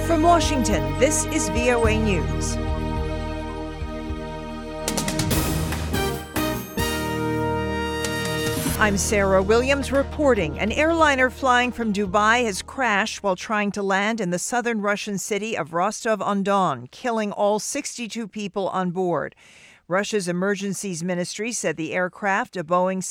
From Washington, this is VOA News. I'm Sarah Williams reporting. An airliner flying from Dubai has crashed while trying to land in the southern Russian city of Rostov-on-Don, killing all 62 people on board. Russia's emergencies ministry said the aircraft, a Boeing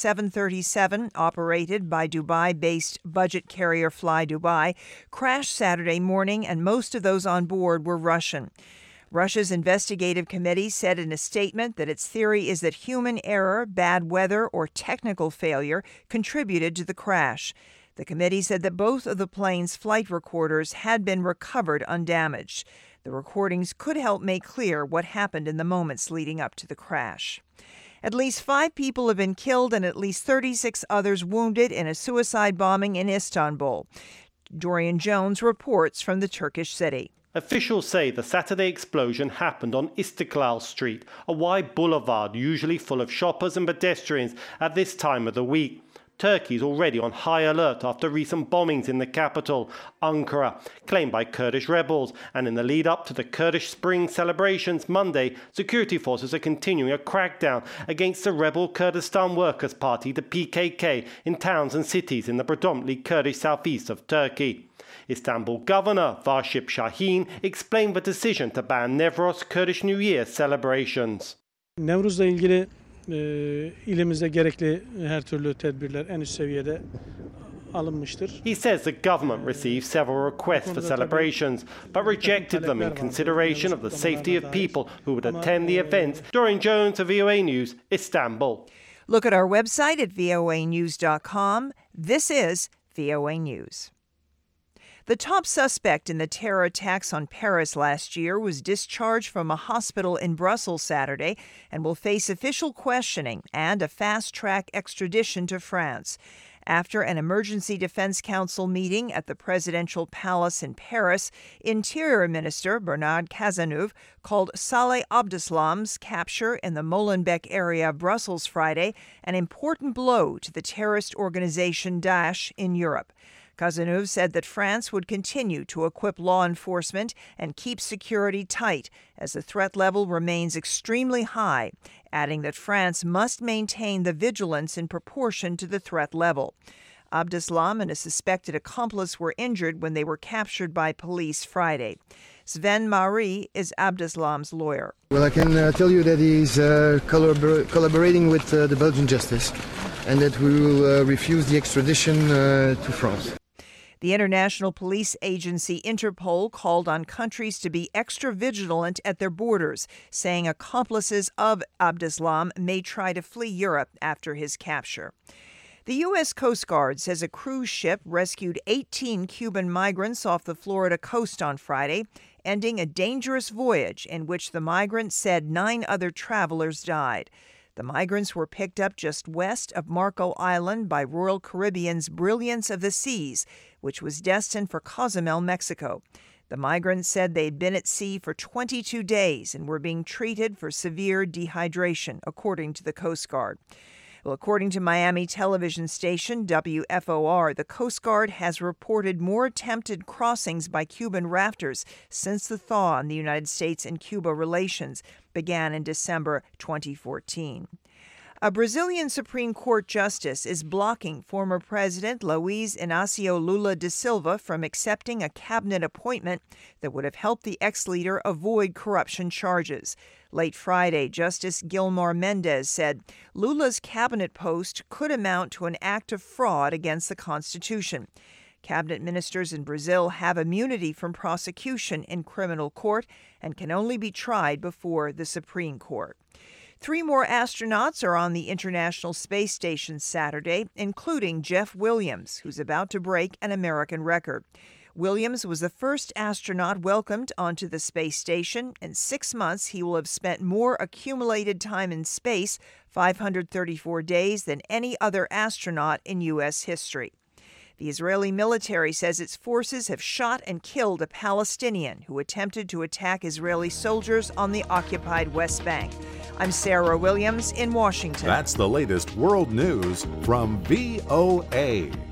737 operated by Dubai-based budget carrier Fly Dubai, crashed Saturday morning, and most of those on board were Russian. Russia's investigative committee said in a statement that its theory is that human error, bad weather, or technical failure contributed to the crash. The committee said that both of the plane's flight recorders had been recovered undamaged. The recordings could help make clear what happened in the moments leading up to the crash. At least 5 people have been killed and at least 36 others wounded in a suicide bombing in Istanbul. Dorian Jones reports from the Turkish city. Officials say the Saturday explosion happened on Istiklal Street, a wide boulevard usually full of shoppers and pedestrians at this time of the week. Turkey is already on high alert after recent bombings in the capital, Ankara, claimed by Kurdish rebels. And in the lead up to the Kurdish Spring celebrations Monday, security forces are continuing a crackdown against the rebel Kurdistan Workers' Party, the PKK, in towns and cities in the predominantly Kurdish southeast of Turkey. Istanbul Governor Varship Şahin explained the decision to ban Newroz Kurdish New Year celebrations. Nevruz'la ilgili ilimizde gerekli her türlü tedbirler en üst seviyede alınmıştır. He says the government received several requests for celebrations, but rejected them in consideration of the safety of people who would attend the events. Dorian Jones of VOA News, Istanbul. Look at our website at voanews.com. This is VOA News. The top suspect in the terror attacks on Paris last year was discharged from a hospital in Brussels Saturday and will face official questioning and a fast-track extradition to France. After an emergency defense council meeting at the presidential palace in Paris, Interior Minister Bernard Cazeneuve called Saleh Abdeslam's capture in the Molenbeek area of Brussels Friday an important blow to the terrorist organization Daesh in Europe. Cazeneuve said that France would continue to equip law enforcement and keep security tight as the threat level remains extremely high, adding that France must maintain the vigilance in proportion to the threat level. Abdeslam and a suspected accomplice were injured when they were captured by police Friday. Sven Marie is Abdeslam's lawyer. Well, I can tell you that he's collaborating with the Belgian justice and that we will refuse the extradition to France. The international police agency Interpol called on countries to be extra vigilant at their borders, saying accomplices of Abdeslam may try to flee Europe after his capture. The U.S. Coast Guard says a cruise ship rescued 18 Cuban migrants off the Florida coast on Friday, ending a dangerous voyage in which the migrants said 9 other travelers died. The migrants were picked up just west of Marco Island by Royal Caribbean's Brilliance of the Seas, which was destined for Cozumel, Mexico. The migrants said they'd been at sea for 22 days and were being treated for severe dehydration, according to the Coast Guard. Well, according to Miami television station WFOR, the Coast Guard has reported more attempted crossings by Cuban rafters since the thaw in the United States and Cuba relations began in December 2014. A Brazilian Supreme Court justice is blocking former President Luiz Inácio Lula da Silva from accepting a cabinet appointment that would have helped the ex-leader avoid corruption charges. Late Friday, Justice Gilmar Mendes said Lula's cabinet post could amount to an act of fraud against the Constitution. Cabinet ministers in Brazil have immunity from prosecution in criminal court and can only be tried before the Supreme Court. 3 more astronauts are on the International Space Station Saturday, including Jeff Williams, who's about to break an American record. Williams was the first astronaut welcomed onto the space station. In 6 months, he will have spent more accumulated time in space, 534 days, than any other astronaut in U.S. history. The Israeli military says its forces have shot and killed a Palestinian who attempted to attack Israeli soldiers on the occupied West Bank. I'm Sarah Williams in Washington. That's the latest world news from VOA.